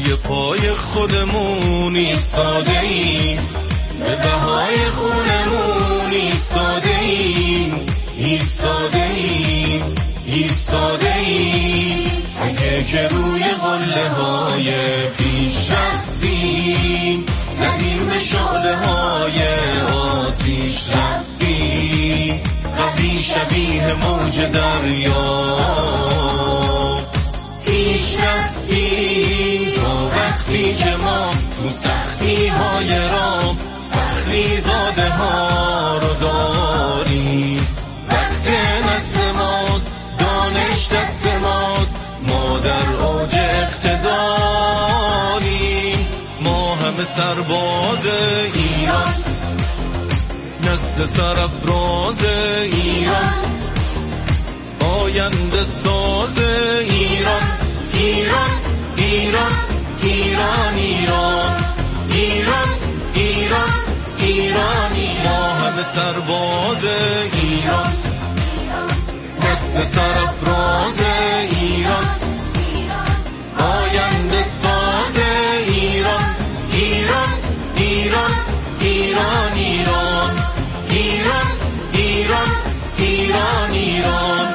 روی پای خودمون ایستاده ایم، به بهای خونمون ایستاده ایم، ایستاده ایم، ایستاده ایم. اگه که روی قله های پیش رفتیم، زدیم به شعله های آتیش رفتیم، قوی شبیه موج دریا پیش رفتیم. تا وقتی که ما تو سختی های راه فخری زاده ها رو داریم، وقت نسل ماست، دانش دست ماست، ما در اوج اقتداریم. ما همه سرباز ایران، نسل سرافراز ایران، آینده ساز ایران، ایران، ایران، ایران، ایران، ایران، ایران، ایران. ما همه سرباز ایران، نسل سرافراز ایران، آینده ساز ایران، ایران، ایران، ایران، ایران، ایران، ایران، ایران، ایران.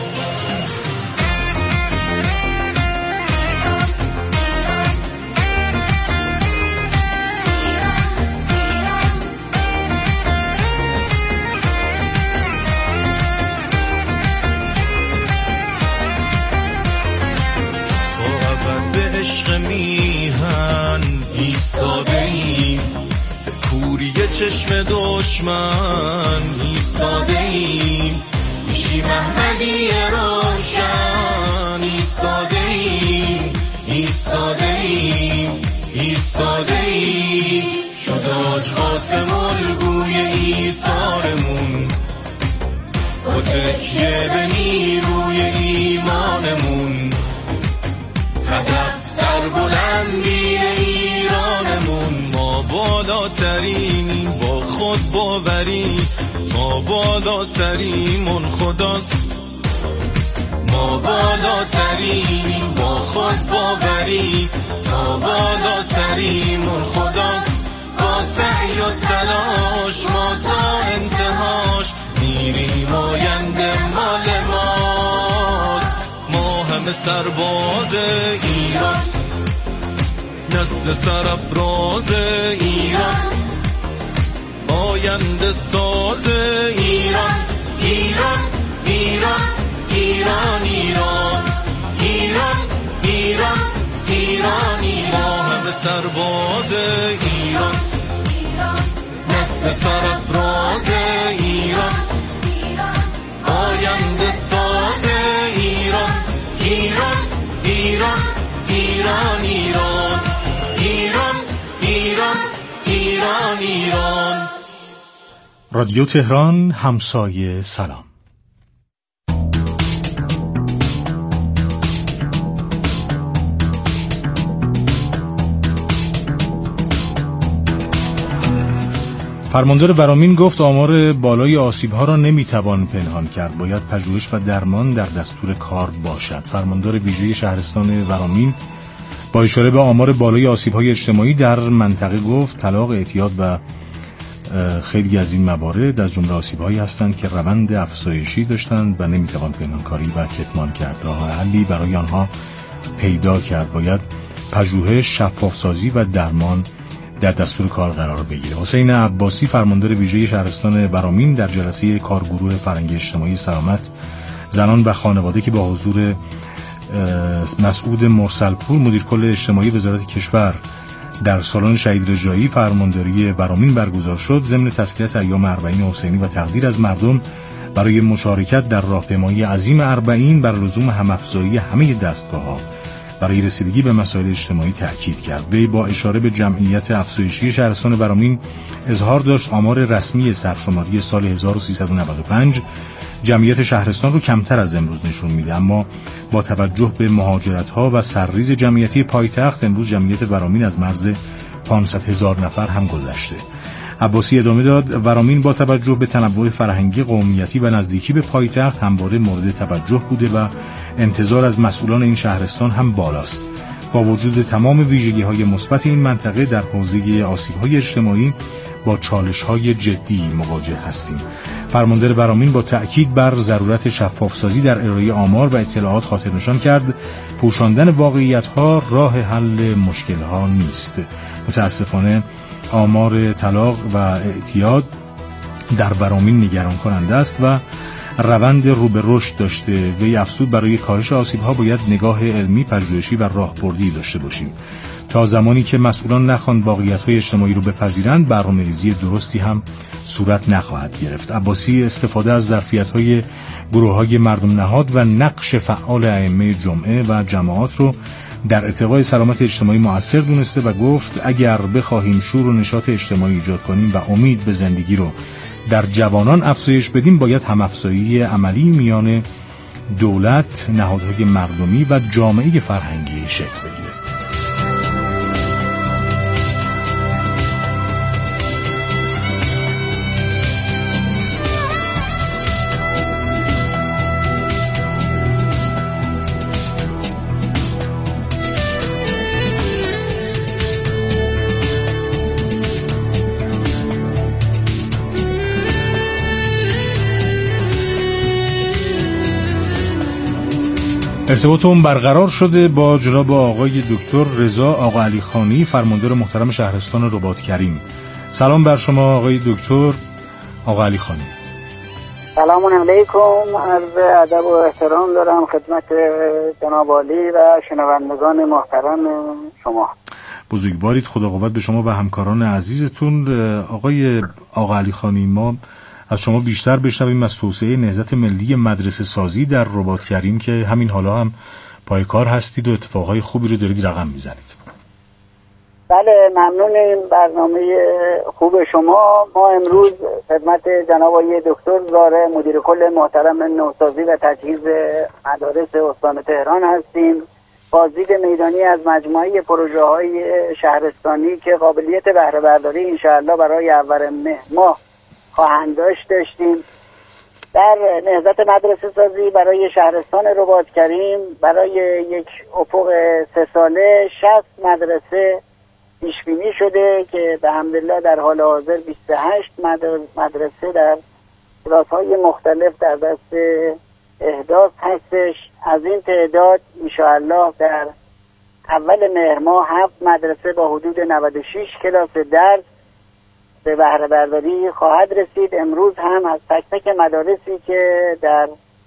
عشق میهن ایستاده ایم، به کوری چشم دشمن ایستاده ایم، میشی محمدی روشن ایستاده ایم، ایستاده ایم، ایستاده ایم. شد آج قاسم الگوی ایثارمون، با تکیه به نیروی ایمانمون، هدف سربلندی ایرانمون. ما بالاترین با خود باوری، ما بالا سریمون خداست. ما بالاترین با خود باوری، تا بالا سریمون خداست. با سعی و تلاش ما تا انتهاش میریم، آینده مال ماست. ما همه سرباز ایران، نسل سرافراز ایران، آینده ساز ایران، ایران، ایران، ایران، ایران، ایران، ایران، ایران. ما همه سرباز ایران، نسل سرافراز ایران، آینده ساز ایران، ایران، ایران، ایران، ایران، ایران، ایران، ایران، ایران. رادیو تهران، همسایه سلام. فرماندار ورامین گفت آمار بالای آسیب‌ها را نمی‌توان پنهان کرد، باید پژوهش و درمان در دستور کار باشد. فرماندار ویژه شهرستان ورامین با اشاره به آمار بالای آسیب‌های اجتماعی در منطقه گفت طلاق، اعتیاد و خیلی از این موارد از جمله آسیب‌هایی هستند که روند افزایشی داشتند و نمی‌توان پنهانکاری و کتمان کرد. راه حلی برای آنها پیدا کرد. باید پژوهش، شفاف‌سازی و درمان در دستور کار قرار بگیره. حسین عباسی فرماندار ویژه شهرستان ورامین در جلسه کارگروه فرهنگی اجتماعی سلامت زنان و خانواده که با حضور مسعود مرسلپور مدیر کل اجتماعی وزارت کشور در سالن شهید رجایی فرمانداری ورامین برگزار شد، ضمن تسلیت ایام اربعین حسینی و تقدیر از مردم برای مشارکت در راهپیمایی عظیم اربعین بر لزوم هم‌افزایی همه دستگاه‌ها برای رسیدگی به مسائل اجتماعی تأکید کرد. وی با اشاره به جمعیت افزایشی شهرستان ورامین اظهار داشت آمار رسمی سرشماری سال 1395 جمعیت شهرستان رو کمتر از امروز نشون میده، اما با توجه به مهاجرت‌ها و سرریز جمعیتی پایتخت امروز جمعیت ورامین از مرز 500,000 نفر هم گذشته. عباسی ادامه داد ورامین با توجه به تنوع فرهنگی، قومیتی و نزدیکی به پایتخت همواره مورد توجه بوده و انتظار از مسئولان این شهرستان هم بالاست. با وجود تمام ویژگی‌های مثبت این منطقه در حوزه آسیب‌های اجتماعی با چالش‌های جدی مواجه هستیم. فرماندار ورامین با تأکید بر ضرورت شفاف‌سازی در ارائه آمار و اطلاعات خاطرنشان کرد پوشاندن واقعیت‌ها راه حل مشکل‌ها نیست. متأسفانه آمار طلاق و اعتیاد در ورامین نگران کننده است و روند رو به رشد داشته. وی افزود برای کاهش آسیب‌ها باید نگاه علمی، پژوهشی و راهبردی داشته باشیم. تا زمانی که مسئولان نخواهند واقعیت‌های اجتماعی رو بپذیرند، برنامه‌ریزی درستی هم صورت نخواهد گرفت. عباسی استفاده از ظرفیت‌های گروه‌های مردم نهاد و نقش فعال ائمه جمعه و جماعات رو در ارتقای سلامت اجتماعی مؤثر دونسته و گفت اگر بخواهیم شور و نشاط اجتماعی ایجاد کنیم و امید به زندگی رو در جوانان افزایش بدیم، باید هم‌افزایی عملی میان دولت، نهادهای مردمی و جامعه فرهنگی شکل بگیره. ارتباطمون برقرار شده با جناب آقای دکتر رضا آقا علی خانی، فرماندار محترم شهرستان رباط کریم. سلام بر شما آقای دکتر آقا علی خانی. سلام علیکم، عرض ادب و احترام دارم خدمت جناب عالی و شنوندگان محترم شما. بزرگوارید، خدا قوت به شما و همکاران عزیزتون. آقای آقا علی خانی، ما از شما بیشتر بشنویم از توسعه نهضت ملی مدرسه سازی در رباط کریم که همین حالا هم پای کار هستید و اتفاقهای خوبی رو دارید رقم میزنید. بله، ممنون این برنامه خوب شما. ما امروز خدمت جناب آقای دکتر زاره مدیر کل محترم نوسازی و تجهیز مدارس استان تهران هستیم. بازدید میدانی از مجموعه پروژه های شهرستانی که قابلیت بهره برداری انشاءالله برای اول ماه خواهند داشتیم. در نهضت مدرسه سازی برای شهرستان رباط کریم برای یک افق 3 ساله 60 مدرسه پیش بینی شده که به حمدالله در حال حاضر 28 مدرسه در کلاس‌های مختلف در دست احداث هستش. از این تعداد انشاءالله در اول مهر ماه 7 مدرسه با حدود 96 کلاس درس به بهره برداری خواهد رسید. امروز هم از تک تک مدارسی که در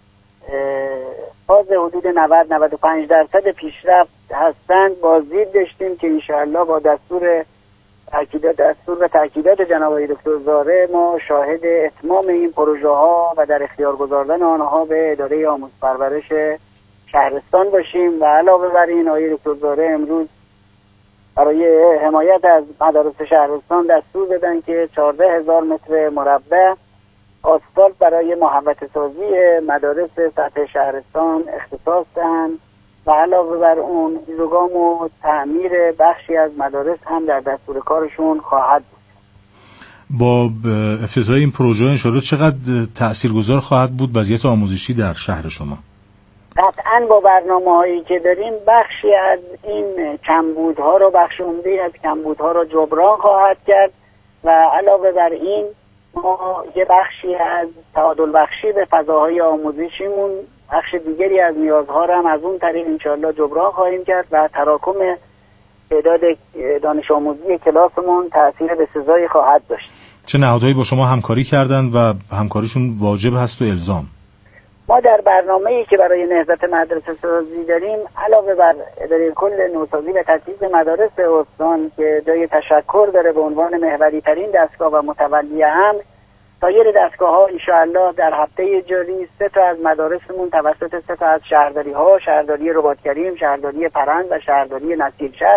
فاز حدود 90-95% پیشرفت هستند بازدید داشتیم که انشاءالله با دستور و تاکیدات جناب آقای دکتر زاره ما شاهد اتمام این پروژه ها و در اختیار گذاردن آنها به اداره آموزش پرورش شهرستان باشیم. و علاوه بر این آقای دکتر زاره امروز برای حمایت از مدارس شهرستان دستور دادن که 14,000 متر مربع آسفالت برای محوطه سازی مدارس سطح شهرستان اختصاص دهند و علاوه بر اون ایزوگام و تعمیر بخشی از مدارس هم در دستور کارشون خواهد بود. با افتتاح این پروژه انشاءالله چقدر تاثیرگذار خواهد بود وضعیت آموزشی در شهر شما؟ قطعاً با برنامه‌هایی که داریم بخشی از این کمبودها رو بخش عمده از کمبودها رو جبران خواهد کرد و علاوه بر این ما یه بخشی از تعادل بخشی به فضاهای آموزشیمون بخش دیگری از نیازها رو هم از اون طریق انشاءالله جبران خواهیم کرد و تراکم تعداد دانش آموزی کلاسمون تأثیر بسزایی خواهد داشت. چه نهادهایی با شما همکاری کردند و همکاریشون واجب هست و الزام؟ ما در برنامه‌ای که برای نهضت مدرسه سازی داریم علاوه بر اداره کل نوسازی و تجهیز مدارس استان که جای تشکر داره به عنوان محوری ترین دستگاه و متولی هم، سایر دستگاه‌ها انشاءالله در هفته جاری 3 تا از مدارسمون توسط 3 تا از شهرداری‌ها، شهرداری رباط کریم، شهرداری پرند و شهرداری نصیرشهر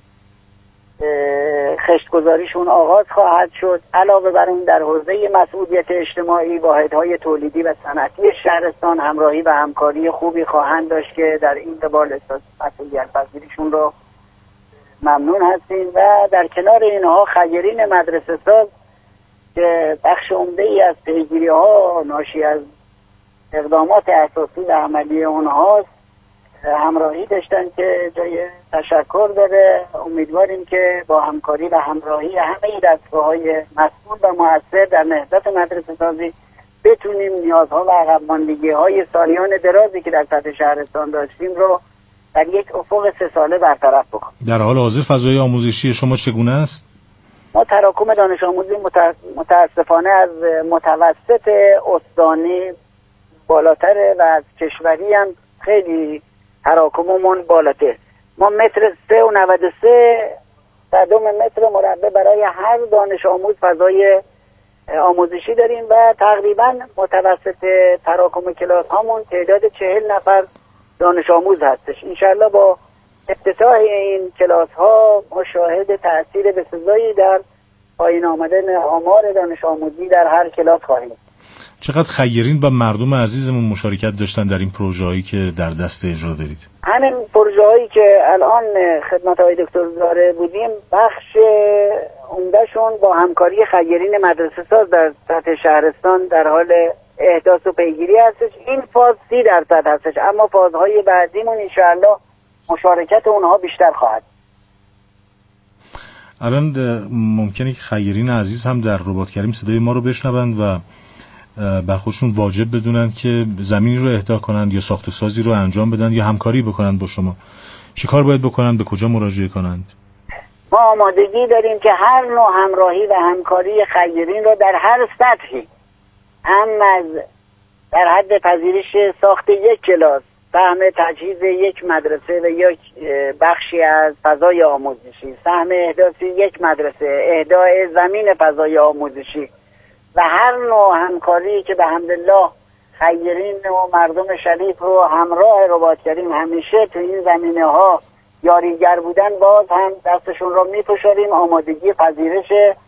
خشتگذاریشون آغاز خواهد شد. علاوه بر اون در حوزه مسئولیت اجتماعی واحدهای تولیدی و صنعتی شهرستان همراهی و همکاری خوبی خواهند داشت که در این قبال مسئولیت پذیریشون رو ممنون هستیم. و در کنار اینها خیرین مدرسه ساز که بخش عمده ای از پیگیری ها ناشی از اقدامات اساسی و عملی اونهاست همراهی داشتن که جای تشکر داره. امیدواریم که با همکاری و همراهی همه دستگاه‌های مسئول و مؤثر در نهضت مدرسه سازی بتونیم نیازها و عقب ماندگی‌های سالیان درازی که در سطح شهرستان داشتیم رو در یک افق 3 ساله برطرف بکنیم. در حال حاضر فضای آموزشی شما چگونه است؟ ما تراکم دانش آموزی متاسفانه از متوسط استانی بالاتره و از کشوری هم خیلی تراکممون بالاتر. ما متر 3.93 متر مربع برای هر دانش آموز فضای آموزشی داریم و تقریبا متوسط تراکم کلاس هامون تعداد 40 نفر دانش آموز هستش. انشالله با افتتاح این کلاس ها ما شاهد تأثیر بسزایی در پایین آمدن آمار دانش آموزی در هر کلاس خواهیم. چقدر خیرین و مردم عزیزمون مشارکت داشتن در این پروژه هایی که در دست اجرا دارید؟ همین پروژه هایی که الان خدمت های دکتر زاره بودیم بخش عمدهشون با همکاری خیرین مدرسه ساز در سطح شهرستان در حال احداث و پیگیری هستش. این فاز 30% هستش، اما فازهای بعدیمون انشاءالله مشارکت اونها بیشتر خواهد. الان ممکنه که خیرین عزیز هم در رباط کریم صدای ما رو بشنوند و بر خودشون واجب بدونن که زمینی رو اهدا کنند یا ساخت و سازی رو انجام بدن یا همکاری بکنند با شما. چی کار باید بکنند؟ به کجا مراجعه کنند؟ ما آمادگی داریم که هر نوع همراهی و همکاری خیرین رو در هر سطحی، هم از در حد پذیرش ساخت یک کلاس، سهم تجهیز یک مدرسه و یک بخشی از فضای آموزشی، سهم احداث یک مدرسه، اهدای زمین فضای آموزشی و هر نوع همکاری که به حمدالله خیرین و مردم شریف رو همراه رباط کردیم همیشه تو این زمینه ها یاریگر بودن، باز هم دستشون رو میپشاریم. آمادگی پذیرش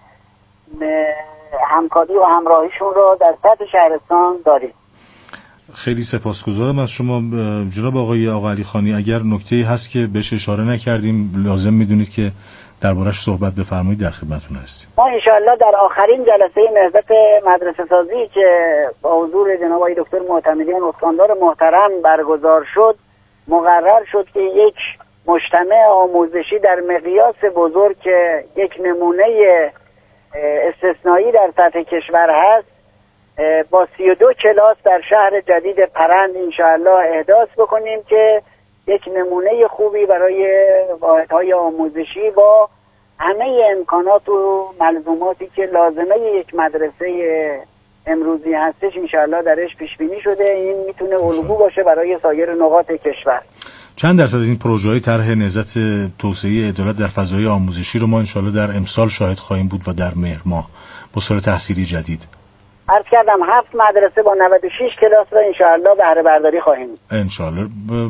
همکاری و همراهیشون رو در سطح شهرستان داریم. خیلی سپاسگزارم از شما جناب آقای علیخانی. اگر نکته‌ای هست که بهش اشاره نکردیم لازم میدونید که دربارش صحبت بفرمایید، در خدمتتون هستیم. ما انشاءالله در آخرین جلسه نهضت مدرسه سازی که با حضور جناب آقای دکتر معتمدیان استاندار محترم برگزار شد، مقرر شد که یک مجتمع آموزشی در مقیاس بزرگ که یک نمونه استثنایی در سطح کشور هست با 32 کلاس در شهر جدید پرند انشاءالله احداث بکنیم که یک نمونه خوبی برای واحدهای آموزشی با همه امکانات و ملزوماتی که لازمه یک مدرسه امروزی هستش انشاءالله درش پیش بینی شده. این میتونه الگو باشه برای سایر نقاط کشور. چند درصد این پروژه‌های طرح نهضت توسعه عدالت در فضای آموزشی رو ما انشاءالله در امسال شاهد خواهیم بود و در مهر ماه با سال تحصیلی جدید؟ عرض کردم 7 مدرسه با 96 کلاس رو انشاءالله بهره برداری خواهیم. انشاءالله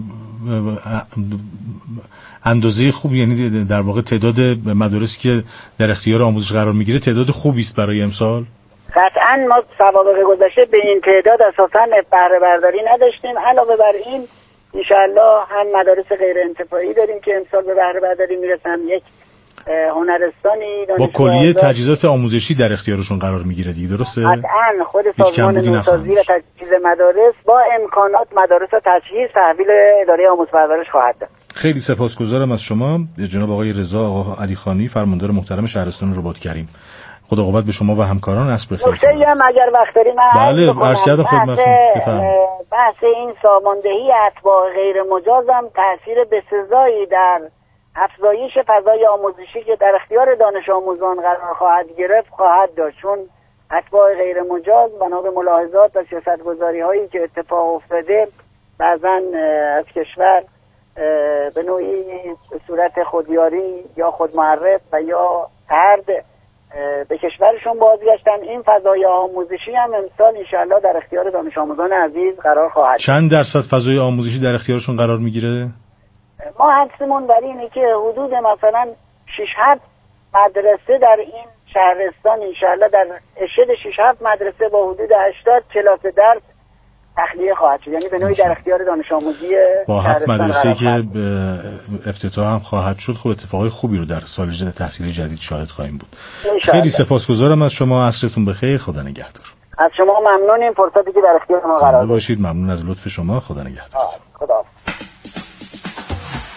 اندازه خوبی، یعنی در واقع تعداد مدارسی که در اختیار آموزش قرار میگیره تعداد خوبی است برای امسال. قطعا ما سوابق گذشته به این تعداد اساسا بهره برداری نداشتیم. علاوه بر این انشاءالله هم مدارس غیر انتفاعی داریم که امسال به بهره برداری میرسن. یک هنرستانی با کلیه تجهیزات آموزشی در اختیارشون قرار میگیره دیگه، درسته؟ قطعا خود سازمان نوسازی و تجهیز مدارس با امکانات مدارس و تجهیز تحویل اداره آموزش پرورش خواهد داد. خیلی سپاسگزارم از شما جناب آقای رضا آقا علیخانی، فرماندار محترم شهرستان رباط کریم. خدا قوت به شما و همکاران. عصر بخیر. نکته‌ای هم اگر وقت داریم بله عرض کردم خدمتتون. بحث این ساماندهی اتباع غیر مجاز هم تاثیر بسزایی در افزایش فضای آموزشی که در اختیار دانش آموزان قرار خواهد گرفت خواهد داشت، چون اتباع غیر مجاز بنا به ملاحظات و سیاستگذاری هایی که اتفاق افتاده بعضا از کشور به نوعی به صورت خودیاری یا خودمعرف و یا طرد به کشورشون بازگشتن. این فضای آموزشی هم امسال انشاءالله در اختیار دانش آموزان عزیز قرار خواهد. چند درصد فضای آموزشی در اختیارشون قرار میگیره؟ ما حدسمون بر اینه که حدود مثلا 6-7 مدرسه در این شهرستان انشاءالله در اشد 6-7 مدرسه با حدود 80 کلاس درس تخلیه خواهد شد، یعنی به نوعی در اختیار دانش آموزی با 7 مدرسه که افتتاح هم خواهد شد. خب اتفاقای خوبی رو در سال تحصیلی جدید شاهد خواهیم بود. خیلی سپاسگزارم از شما. عصرتون بخیر. خدا نگهدار. از شما ممنونیم، فرصتی که در اختیار ما قرار باشید. ممنون از لطف شما. خدا نگهدار. خدا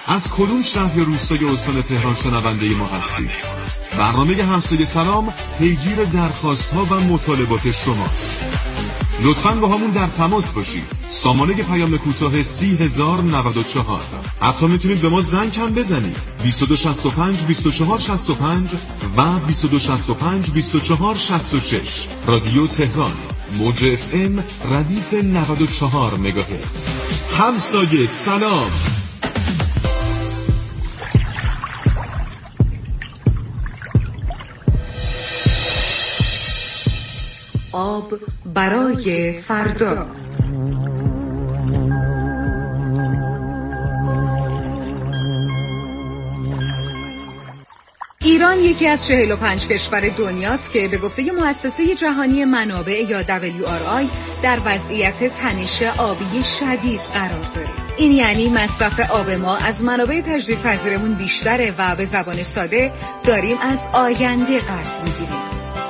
از کدوم شهر یا روستای استان تهران شنونده ما هستید؟ برنامه همسایه سلام پیگیر درخواست‌ها و مطالبات شماست. لطفاً با همون در تماس باشید. سامانه پیام کوتاه 30094. حتی میتونید به ما زنگ هم بزنید. 2265 2465 و 2265 2466. رادیو تهران، موج FM ردیف 94 مگاهرتز. همسایه سلام. آب برای فردا. ایران یکی از 45 کشور دنیاست که به گفته مؤسسه جهانی منابع یا WRI در وضعیت تنش آبی شدید قرار داره. این یعنی مصرف آب ما از منابع تجدیدپذیرمون بیشتره و به زبان ساده داریم از آینده قرض می‌گیریم.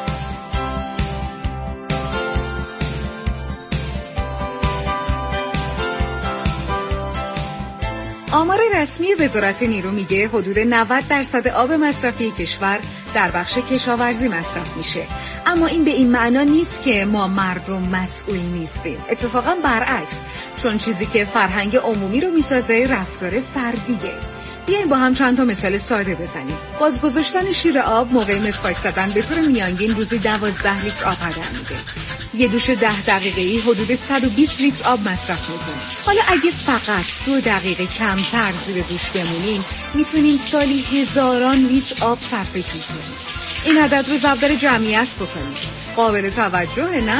آمار رسمی وزارت نیرو میگه حدود 90% آب مصرفی کشور در بخش کشاورزی مصرف میشه. اما این به این معنا نیست که ما مردم مسئول نیستیم. اتفاقا برعکس، چون چیزی که فرهنگ عمومی رو میسازه رفتار فردیه. بیاین با هم چند تا مثال ساده بزنیم. باز گذاشتن شیر آب موقع مسواک زدن به طور میانگین روزی 12 لیتر آب هدر میده. یه دوش 10 دقیقه‌ای حدود 120 لیتر آب مصرف میکنه. حالا اگه فقط 2 دقیقه کمتر زیر دوش بمونیم میتونیم سالی هزاران لیتر آب صرفه کنیم. این عدد رو ضرب در جمعیت بکنیم. قابل توجهه نه؟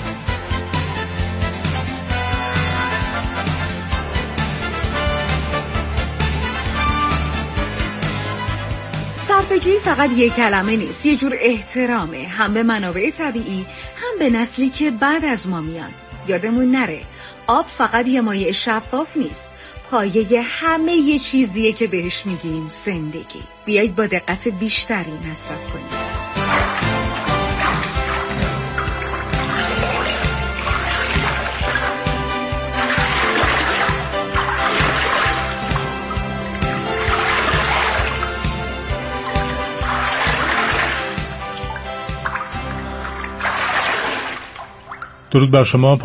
صرفه‌جویی فقط یک کلمه نیست، یه جور احترامه، هم به منابع طبیعی هم به نسلی که بعد از ما میان. یادمون نره آب فقط یه مایع شفاف نیست، پایه همه یه چیزیه که بهش میگیم زندگی. بیایید با دقت بیشتری مصرف کنیم. درود بر شما.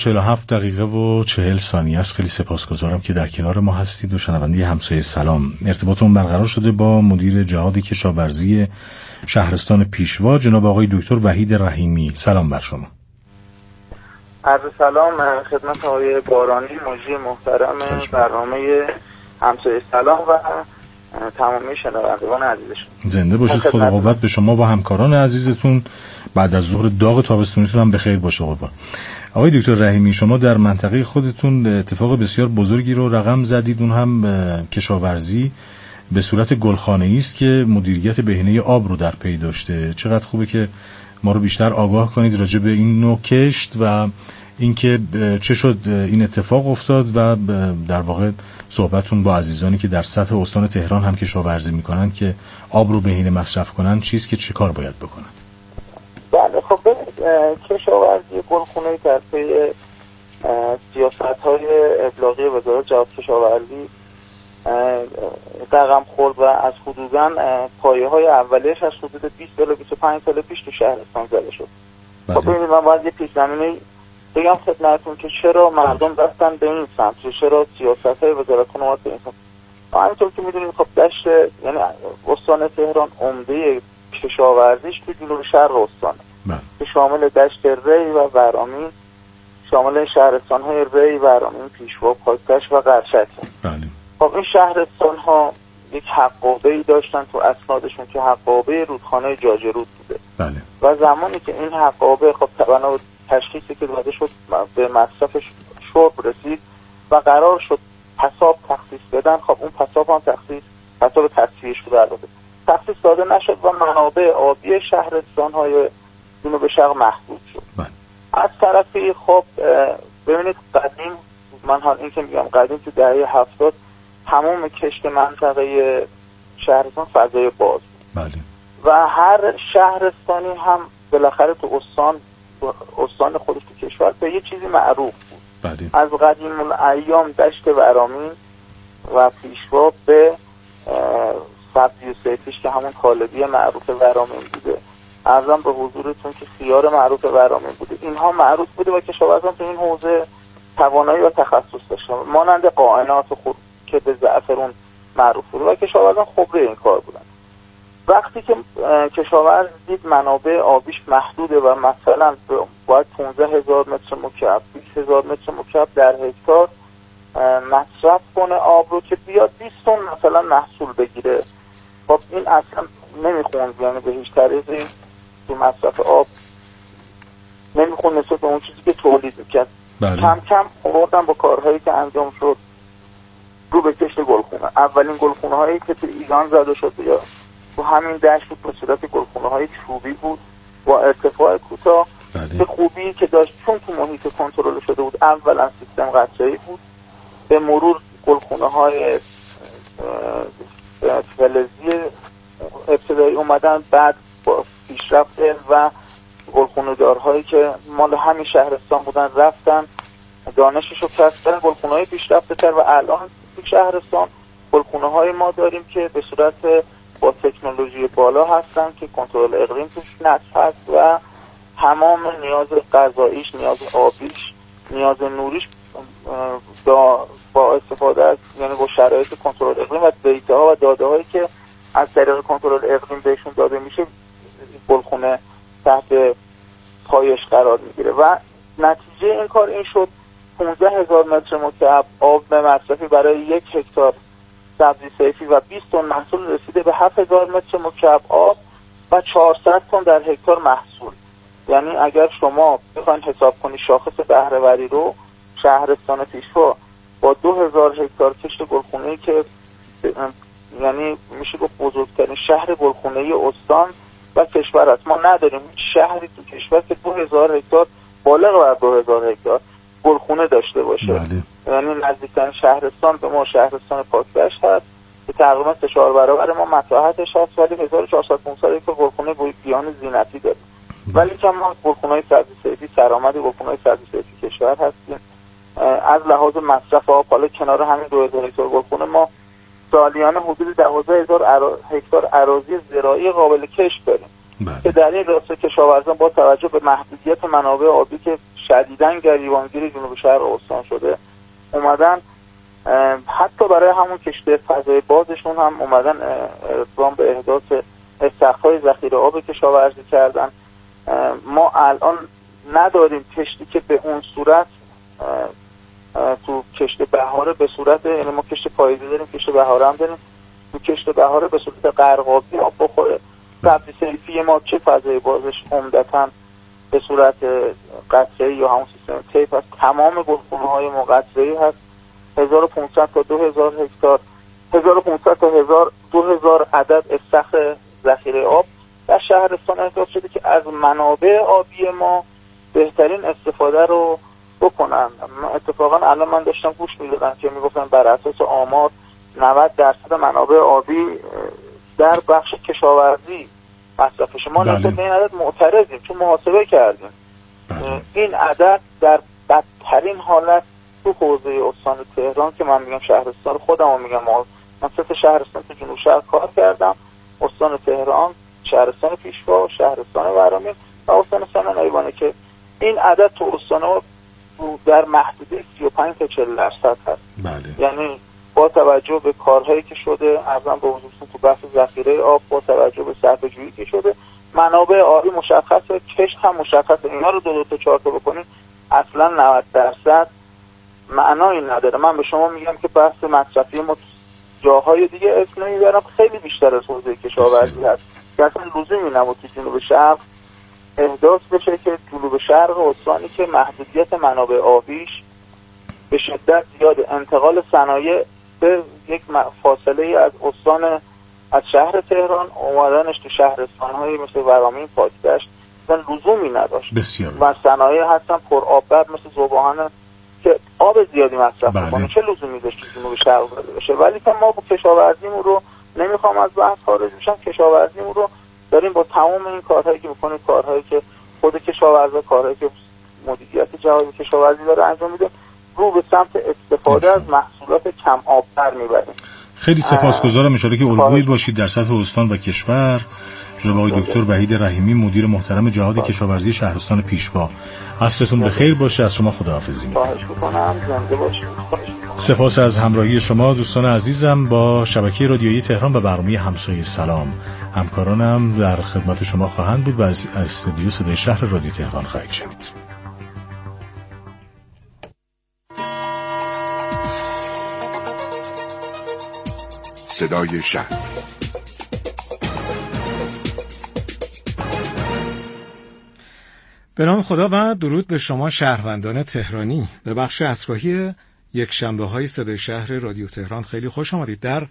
15:47 است. خیلی سپاسگزارم که در کنار ما هستید و شنونده همسایه سلام. ارتباطمون برقرار شده با مدیر جهاد کشاورزی شهرستان پیشوا جناب آقای دکتر وحید رحیمی. سلام بر شما. عرض سلام خدمت آقای بارانی مجری محترم برنامه همسایه سلام و تمامی شنوندگان عزیزشون. زنده باشید. خدا قوت به شما و همکاران عزیزتون. بعد از ظهر داغ تابستونیتون هم بخیر باشه قربان. آقای دکتر رحیمی، شما در منطقه خودتون اتفاق بسیار بزرگی رو رقم زدید، اون هم کشاورزی به صورت گلخانه‌ای است که مدیریت بهینه آب رو در پی داشته. چقدر خوبه که ما رو بیشتر آگاه کنید راجع به این نوع کشت و اینکه چه شد این اتفاق افتاد و در واقع صحبتون با عزیزانی که در سطح استان تهران هم کشاورزی میکنن که آب رو بهینه مصرف کنن چیست که چه کار باید بکنن. بله خب کشاورزی گلخانه‌ای در پی سیاست‌های ابلاغی وزارت جهاد کشاورزی رقم خورد و از حدوداً پایه‌های اولیش از حدود 20 تا 25 سال پیش تو شهرستان زده شد. خب ببینید من باید یه پیش‌زمینه بگم خدمتتون که چرا مردم رفتن به این سمت، چرا سیاست‌های وزارت اومد به این سمت. همینطور که می‌دونید خب دشت یعنی استان تهران عمده کشاورزیش تو جنوب شرق استانه که شامل دشت ری و ورامین، شامل شهرستان‌های ری، ورامین، پیشوا، پاکتش و قرچک. خب این شهرستان‌ها یک حقابه‌ای داشتن تو اسنادشون که حقابه رودخانه جاجرود بوده. و زمانی که این حقابه خب طبعا تشخیصی که داده شد به مصرف شرب رسید و قرار شد پساب تخصیص بدن، خب اون پساب هم پساب تصفیه شده داده. تخصیص داده نشد و منابع آبی شهرستان‌های جنوب شرق محدود شد. از طرفی خب ببینید قدیم، من هم این که میگم قدیم تو دهه 70 تمام کشت منطقه شهرستان فضای باز بود. و هر شهرستانی هم بالاخره تو استان خودش تو کشور به یه چیزی معروف بود. از قدیم الایام دشت ورامین و پیشوا به سبزی و صیفیش که همون طالبی معروف ورامین بوده. عرضم به حضورتون که خیار معروف ورامین بوده. اینها معروف بوده و کشاورزان تو این حوزه توانایی و تخصص داشتن، مانند قائنات خود که به زعفرون معروف بوده و کشاورزان خبره این کار بودن. وقتی که کشاورز دید منابع آبیش محدوده و مثلا باید 15,000 متر مکعب 20,000 متر مکعب در هکتار مصرف کنه آب رو که بیاد 20 تن مثلا محصول بگیره، خب این اصلا نمیخوند، یعنی به هیچ طریقی تو مصرف آب نمیخوند نسبت به اون چیزی که تولید میکرد. کم کم خوردن با کارهایی که انجام شد رو به کشت گلخونه. اولین گلخونه هایی که تو ایران زده شد یا تو همین دشت بود به صورت گلخونه های چوبی بود با ارتفاع کوتاه. به خوبی که داشت چون تو محیط کنترل شده بود، اولا سیستم قطره‌ای بود، به مرور گلخونه های فلزی ابتدایی اومدن، بعد با پیشرفت و گلخونه دارهایی که مال همین شهرستان بودن رفتن دانششو کسب کردن، گلخونه های پیشرفته تر، و الان تو شهرستان گلخونه های ما داریم که به صورت با تکنولوژی بالا هستن که کنترل اقلیم توش نصب هست و تمام نیاز غذاییش، نیاز آبیش، نیاز نوریش با استفاده از، یعنی با شرایط کنترل اقلیم و دیتاها و داده هایی که از طریق کنترل اقلیم بهشون داده میشه گلخونه تحت پایش قرار میگیره. و نتیجه این کار این شد 15,000 متر مکعب آب مصرفی برای 1 هکتار سبزی صیفی و 20 تن محصول رسیده به 7,000 متر مکعب آب و 400 تن در هکتار محصول. یعنی اگر شما بخواید حساب کنید شاخص بهره‌وری رو، شهرستان پیشوا با 2000 هکتار کشت گلخونه‌ای که یعنی میشه گفت بزرگترین شهر گلخونه‌ای استان و کشور است. ما نداریم شهری تو کشور که 2000 هکتار بالغ بر 2000 هکتار گلخونه داشته باشه. یعنی نزدیکترین شهرستان به ما شهرستان پاکدشت هست که تقریبا 3-4 برابر ما مساحتش هست، ولی 1400-500 هکتار گلخونه گیاهان زینتی داره. ولی که ما گلخونه‌های سبزی صیفی سرآمد گلخونه‌های سبزی صیفی کشور هستیم. از لحاظ مصرف آب حالا کنار همین 2000 هکتار گلخونه ما سالیانه حدود 12,000 هکتار اراضی زراعی قابل کشت داریم که در این راسته کشاورزان با توجه به محدودیت منابع آبی که شدیداً گریبانگیر جنوب شرق استان شده اومدن حتی برای همون کشت فضای بازشون هم اومدن اقدام به احداث استخرهای ذخیره آب کشاورزی کردن. ما الان نداریم کشتی که به اون صورت تو کشت بهاره به صورت، یعنی ما کشت پاییزی داریم، کشت بهاره هم داریم، تو کشت بهاره به صورت قرقابی آب بخوره. سبزی صیفی ما چه فضای بازش عمدتاً به صورت قطره‌ای یا همون سیستم تیپ هست. تمام گلخونه‌های ما قطره‌ای هست. 1500 تا 2000 هکتار 1500 تا 2000 عدد استخر ذخیره آب در شهرستان احداث شده که از منابع آبی ما بهترین استفاده رو بکنن. اتفاقا الان من داشتم گوش میدادم که میگفتن بر اساس آمار 90% منابع آبی در بخش کشاورزی مصرفش. ما نسبت به این عدد معترضیم چون محاسبه کردیم. این عدد در بدترین حالت تو حوزه استان تهران که من میگم شهرستان خودم میگم، من 3 شهرستان تو جنوب شرق کار کردم، استان تهران، شهرستان پیشوا، شهرستان ورامین و استان سنان ایوانه، که این عدد تو استان‌ها در محدوده 35 تا 40% هست. یعنی با توجه به کارهایی که شده ارزم به حضورتون تو بحث ذخیره آب، با توجه به صرفه‌جویی که شده، منابع آبی مشخصه، کشت هم مشخصه، اینا رو 2 تا 4 تا بکنید اصلا 90% معنایی نداره. من به شما میگم که بحث مصرفی ما جاهای دیگه اسم نمیبرم، خیلی بیشتر از حوزه کشاورزی هست که اصلا لزومی نبود تو جنوب شرق احداث بشه که جنوب شرق استانی که محدودیت منابع آبیش به شدت زیاد، انتقال صنایع به یک فاصله از استان از شهر تهران اومدنش تو شهرستان‌های مثل ورامین، پاکدشت اصلا لزومی نداشت. و صنایع هستن پر آببر مثل ذوباهن که آب زیادی مصرف می‌کنه، چه لزومی داشت که جنوب شرق بشه. ولی که ما با کشاورزیمون رو نمیخوام از بحث خارج بشم، کشاورزیمون رو داریم با تمام این کارهایی که می‌کنیم، کارهایی که خود کشاورزا، کارهایی که مدیریت جهاد کشاورزی داره انجام میده، رو به سمت استفاده از محصولات کم آبتر میبریم. خیلی سپاسگزارم. اشاره که الگویی باشید در سطح استان و کشور. جناب آقای دکتر وحید رحیمی، مدیر محترم جهاد کشاورزی شهرستان پیشوا، عصرتون بخیر باشه. از شما خداحافظی می‌کنم. خواهش می‌کنم، زنده باشید. سپاس از همراهی شما دوستان عزیزم با شبکه رادیویی تهران و برنامه همسایه سلام. همکارانم در خدمت شما خواهند بود و از استودیو صدای شهر رادیو تهران خواهید شنید. صدای شهر. به نام خدا و درود به شما شهروندان تهرانی. به بخش عصرگاهی یک شنبه های صدای شهر رادیو تهران خیلی خوش آمدید. در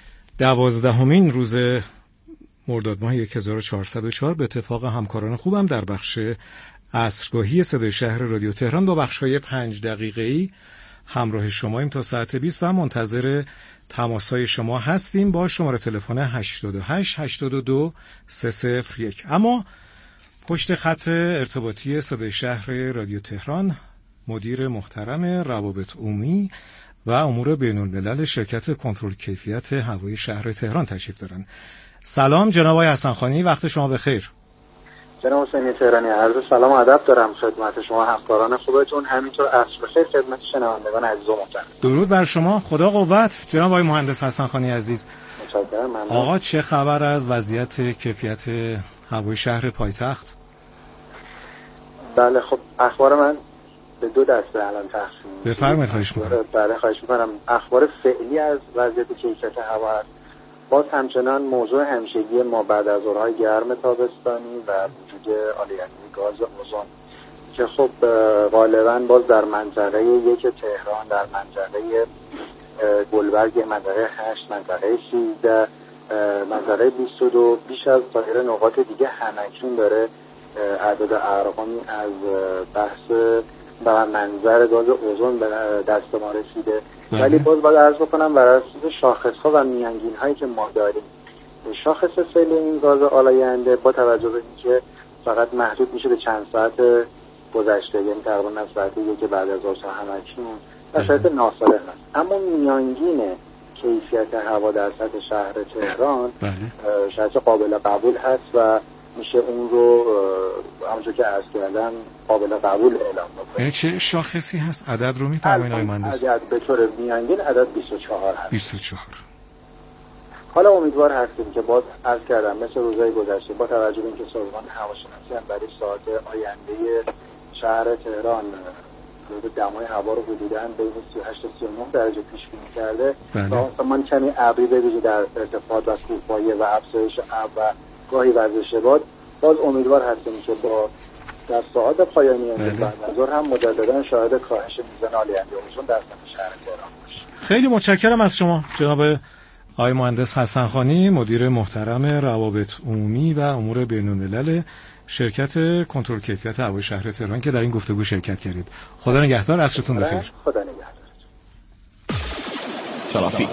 12مین روز مرداد ماه 1404 به اتفاق همکاران خوبم در بخش عصرگاهی صدای شهر رادیو تهران با بخش‌های 5 دقیقه‌ای همراه شماییم تا ساعت 20 و منتظر تماس‌های شما هستیم با شماره تلفن 88 82 301. اما پشت خط ارتباطی صدای شهر رادیو تهران مدیر محترم روابط عمومی و امور بین‌الملل شرکت کنترل کیفیت هوای شهر تهران تشریف دارن. سلام جناب آقای حسنخانی، وقت شما بخیر. جناب حسینی تهرانی، عرض سلام و ادب دارم خدمت شما همکاران خوبتون، همینطور عصر بخیر خدمت شنوندگان عزیز و محترم. درود بر شما، خدا قوت. جناب آقای مهندس حسنخانی عزیز، متشکرم. ممنون. آقا چه خبر از وضعیت کیفیت هوای شهر پایتخت؟ بله خب اخبار من به دو دسته الان تقسیم میشه. بفرمایید. خواهش می‌کنم. بله خواهش می‌کنم. اخبار فعلی از وضعیت کیفیت هوا است. باز همچنان موضوع همیشگی ما بعد از ظهرهای گرم تابستانی و وجود آلودگی گاز اوزون که خب غالبا باز در منطقه یک تهران، در منطقه گلبرگ، منطقه 8، منطقه 13، منطقه 22 بیش از سایر نقاط دیگه همکنون داره اعداد ارقامی از بحث و منظر گاز اوزون به دست ما رسیده. ولی باز باید عرض بکنم بر اساس شاخص‌ها و میانگین‌هایی که ما داریم، شاخص فعلی این گاز آلاینده با توجه به اینکه فقط محدود میشه به چند ساعت گذشته، یعنی تقریبا از ساعت 1 بعد از ظهر همکنون در شرایط ناصالح است، اما میانگین کیفیت هوا در سطح شهر تهران شرایط قابل قبول هست و میشه اون رو همونجور که عرض کردم قابل قبول اعلام بکنیم. یعنی چه شاخصی هست؟ عدد رو می‌فرمایید آقای مهندس؟ عدد به طور میانگین عدد 24 هست. 24. حالا امیدوار هستیم که باز عرض کردم مثل روزهای گذشته با توجه به اینکه سازمان هواشناسی هم برای ساعت آینده شهر تهران دمای هوا رو حدوداً بین 38 تا 39 درجه پیش بینی کرده و آسمان کمی ابری به ویژه در ارتفاعات و کوهپایه و افزایش ابر و گاهی وزش باد، باز امیدوار هستیم که با در ساعات پایانی بعد از ظهر هم مجددا شاهد کاهش میزان آلودگی اوزون در سطح شهر تهران باشیم. خیلی متشکرم از شما جناب آقای مهندس حسنخانی، مدیر محترم روابط عمومی و امور بین‌الملل شرکت کنترل کیفیت هوای شهر تهران که در این گفتگو شرکت کردید. خدا نگهدار، عصرتون بخیر. خدا نگهدار. ترافیک.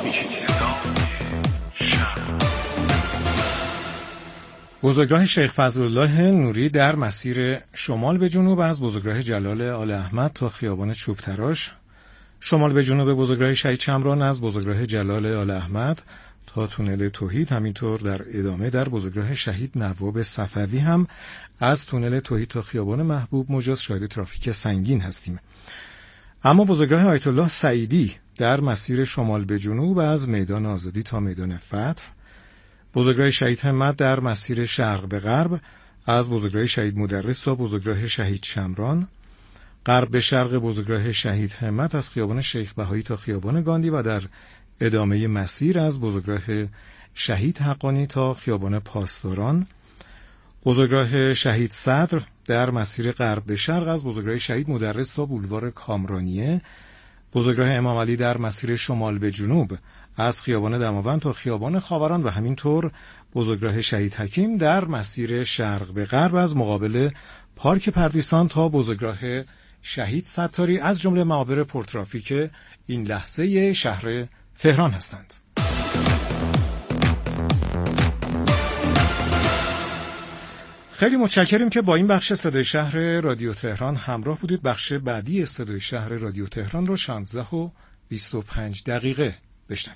بزرگراه شیخ فضلالله نوری در مسیر شمال به جنوب از بزرگراه جلال آل احمد تا خیابان چوبتراش، شمال به جنوب بزرگراه شهید شمران از بزرگراه جلال آل احمد تا تونل توحید، همینطور در ادامه در بزرگراه شهید نواب صفوی هم از تونل توحید تا خیابان محبوب مجاز شاهد ترافیک سنگین هستیم. اما بزرگراه آیت الله سعیدی در مسیر شمال به جنوب از میدان آزادی تا میدان فتح، بزرگراه شهید همت در مسیر شرق به غرب از بزرگراه شهید مدرس تا بزرگراه شهید شمران، غرب به شرق بزرگراه شهید همت از خیابان شیخ بهایی تا خیابان گاندی و در ادامه مسیر از بزرگراه شهید حقانی تا خیابان پاسداران، بزرگراه شهید صدر در مسیر غرب به شرق از بزرگراه شهید مدرس تا بولوار کامرانیه، بزرگراه امام علی در مسیر شمال به جنوب از خیابان دماوند تا خیابان خاوران و همینطور بزرگراه شهید حکیم در مسیر شرق به غرب از مقابل پارک پردیسان تا بزرگراه شهید ستاری از جمله محاور پرترافیک این لحظه شهر تهران هستند. خیلی متشکریم که با این بخش صدای شهر رادیو تهران همراه بودید. بخش بعدی صدای شهر رادیو تهران رو 16:25 بشنوید.